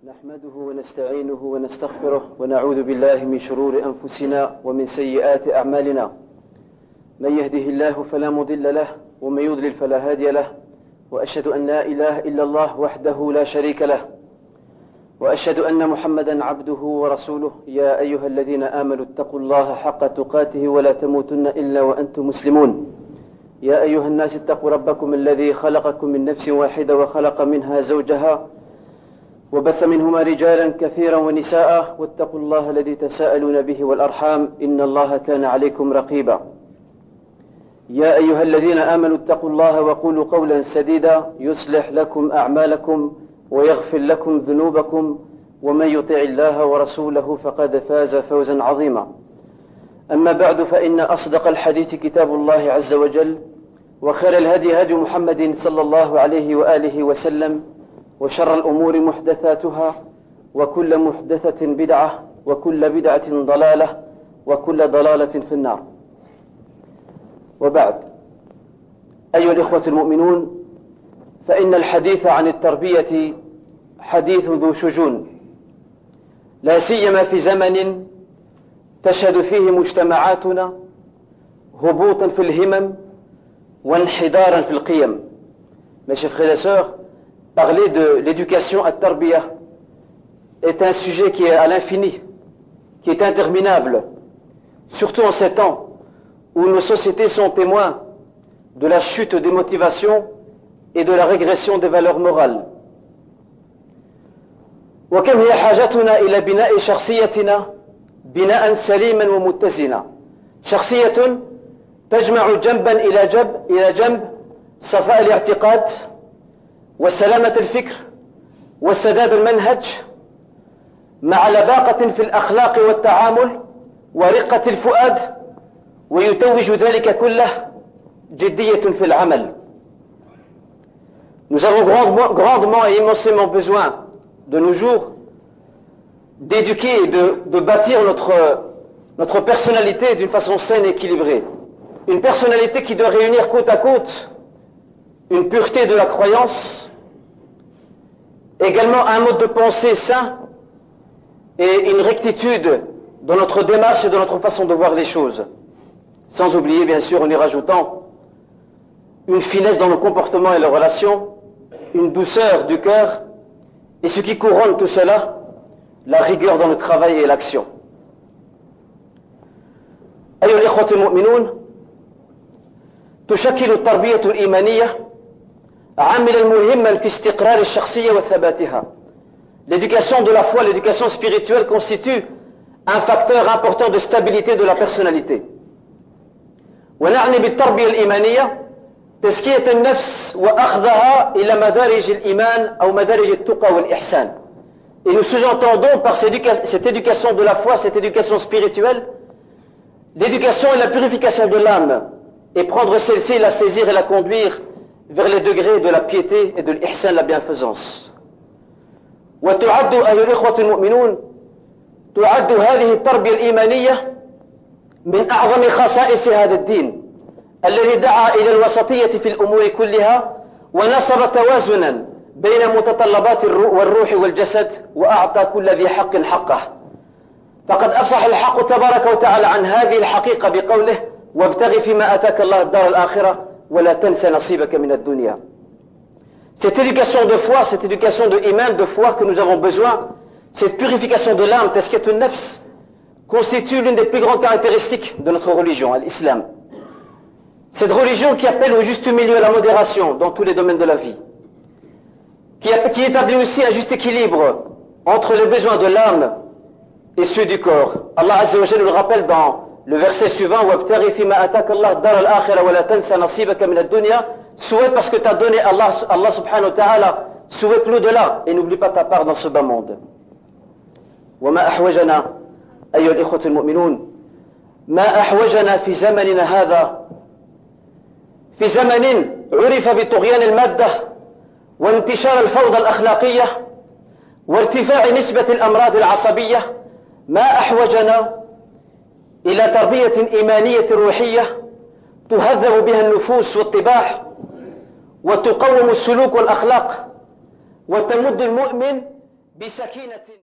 نحمده ونستعينه ونستغفره ونعوذ بالله من شرور أنفسنا ومن سيئات أعمالنا. من يهده الله فلا مضل له ومن يضلل فلا هادي له، وأشهد أن لا إله إلا الله وحده لا شريك له، وأشهد أن محمدا عبده ورسوله. يا أيها الذين آمنوا اتقوا الله حق تقاته ولا تموتن إلا وأنتم مسلمون. يا أيها الناس اتقوا ربكم الذي خلقكم من نفس واحدة وخلق منها زوجها وبث منهما رجالا كثيرا ونساء، واتقوا الله الذي تساءلون به والأرحام إن الله كان عليكم رقيبا. يا أيها الذين آمنوا اتقوا الله وقولوا قولا سديدا يصلح لكم أعمالكم ويغفر لكم ذنوبكم، ومن يطع الله ورسوله فقد فاز فوزا عظيما. أما بعد، فإن أصدق الحديث كتاب الله عز وجل، وخير الهدي هدي محمد صلى الله عليه وآله وسلم، وشر الأمور محدثاتها، وكل محدثة بدعة، وكل بدعة ضلالة، وكل ضلالة في النار. وبعد، أيها الإخوة المؤمنون، فإن الحديث عن التربية حديث ذو شجون، لا سيما في زمن تشهد فيه مجتمعاتنا هبوطا في الهمم وانحدارا في القيم. Mes chers frères et sœurs, parler de l'éducation à Tarbiya est un sujet qui est à l'infini, qui est interminable, surtout en ces temps où nos sociétés sont témoins de la chute des motivations et de la régression des valeurs morales. وكم هي حاجتنا إلى بناء شخصيتنا بناء سليما ومتزنا، شخصية تجمع جنبا إلى جنب صفاء الاعتقاد وسلامة الفكر والسداد المنهج، مع لباقة في الأخلاق والتعامل ورقة الفؤاد، ويتوج ذلك كله جدية في العمل. Nous avons grandement et immensément besoin de nos jours d'éduquer et de bâtir notre personnalité d'une façon saine et équilibrée. Une personnalité qui doit réunir côte à côte une pureté de la croyance, également un mode de pensée sain et une rectitude dans notre démarche et dans notre façon de voir les choses. Sans oublier, bien sûr, en y rajoutant une finesse dans nos comportements et les relations, une douceur du cœur, et ce qui couronne tout cela, la rigueur dans le travail et l'action. أيها الإخوة المؤمنون، تشكل التربية الإيمانية عاملا مهما في استقرار الشخصية وثباتها. L'éducation de la foi, l'éducation spirituelle constitue un facteur important de stabilité de la personnalité. ونعني بالتربية الإيمانية تزكية النفس وأخذها إلى مدارج الإيمان أو مدارج التقى والإحسان. Et nous sous-entendons par cette éducation de la foi, cette éducation spirituelle, l'éducation et la purification de l'âme, et prendre celle-ci, la saisir et la conduire vers les degrés de la piété et de l'ihsan, la bienfaisance. وتعد أيها الإخوة المؤمنون، تعد هذه التربية الإيمانية من أعظم خصائص هذا الدين الذي دعا إلى الوسطية في الأمور كلها، ونصب توازنا بين متطلبات والروح والجسد، وأعطى كل ذي حق حقه. فقد أفصح الحق تبارك وتعالى عن هذه الحقيقة بقوله: وابتغ فيما آتاك الله الدار الآخرة ولا تنس نصيبك من الدنيا. Cette éducation de foi, cette éducation de iman, de foi que nous avons besoin, cette purification de l'âme, tazkiyatun nafs, constitue l'une des plus grandes caractéristiques de notre religion, l'islam. Cette religion qui appelle au juste milieu à la modération dans tous les domaines de la vie, qui établit aussi un juste équilibre entre les besoins de l'âme et ceux du corps. Allah Azza wa Jalla le rappelle dans le verset suivant: وَابْتَغِ فِيمَا أَتَاكَ اللَّهُ الدَّارَ الْآخِرَةَ وَلَا تَنْسَ نَصِيبَكَ مِنَ الدُّنْيَا. Souhaite parce que tu as donné Allah subhanahu wa ta'ala, souhaite l'au-delà et n'oublie pas ta part dans ce bas monde. وما أحوجنا أيها الإخوة المؤمنون، ما أحوجنا في زمننا هذا، في زمن عرف بطغيان المادة وانتشار الفوضى الأخلاقية وارتفاع نسبة الأمراض العصبية، ما أحوجنا إلى تربية إيمانية روحية تهذب بها النفوس والطباع وتقوم السلوك والأخلاق وتمد المؤمن بسكينة